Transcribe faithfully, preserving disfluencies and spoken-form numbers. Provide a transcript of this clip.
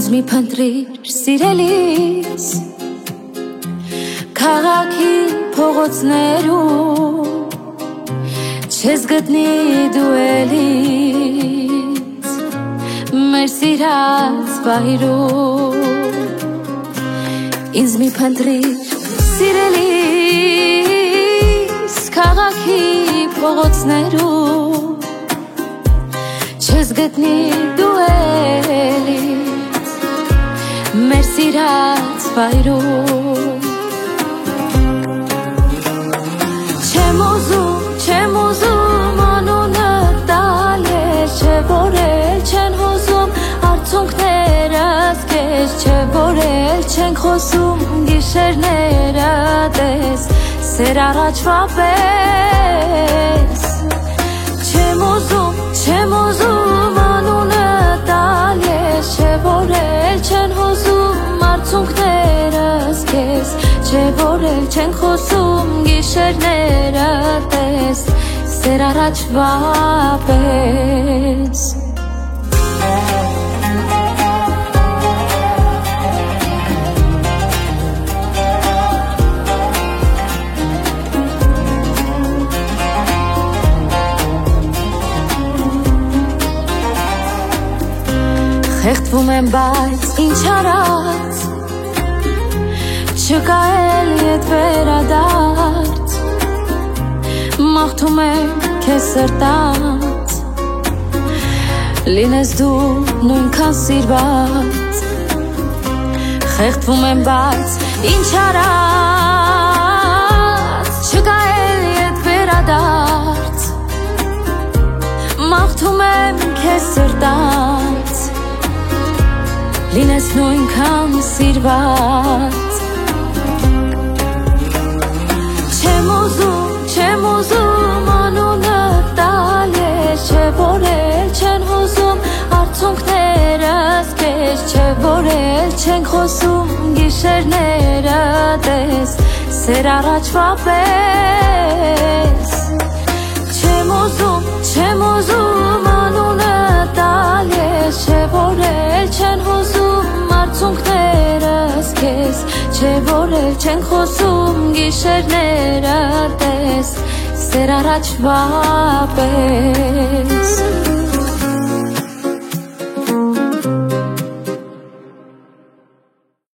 ինձ մի փնտրիր սիրելիս քաղաքի փողոցներում չես գտնի դու էլից մեր սիրած վայրում ինձ մի փնտրիր սիրելիս քաղաքի փողոցներում չես գտնի դու էլից մեր սիրած վայրում Չեմ ուզում, չեմ ուզում անունը տալ ես Չէ որ էլ չեն հուզում արցունքներս քեզ Չէ որ էլ չենք խոսում գիշերները տես Սեր առաջվա պես Չեմ ուզում, չեմ ուզում անունը տալ ես Չէ որ էլ չեն հուզում արցունքներս քեզ Չէ որ էլ չենք խոսում գիշերները տես Սեր առաջվա պես Խեղդվում եմ, բայց ինչ արած Չկա էլ ետ վերադարձ Մաղթում եմ քեզ սրտանց Լինես դու նույնքան սիրված Խեղդվում եմ, բայց ինչ արած Չկա էլ ետ վերադարձ Մաղթում եմ քեզ սրտանց Լինես նույնքան սիրված Չեմ ուզում, չեմ ուզում անունը տալ ես Չէ որ էլ չեն հուզում արցունքներս քեզ Չէ որ էլ չենք խոսում գիշերները տես Սեր առաջվա պես Չեմ ուզում, չեմ ուզում անունը տալ ես Չէ որ էլ չեն հուզում արցունքներս քեզ Չէ որ էլ չենք խոսում գիշերները տես Սեր առաջվա պես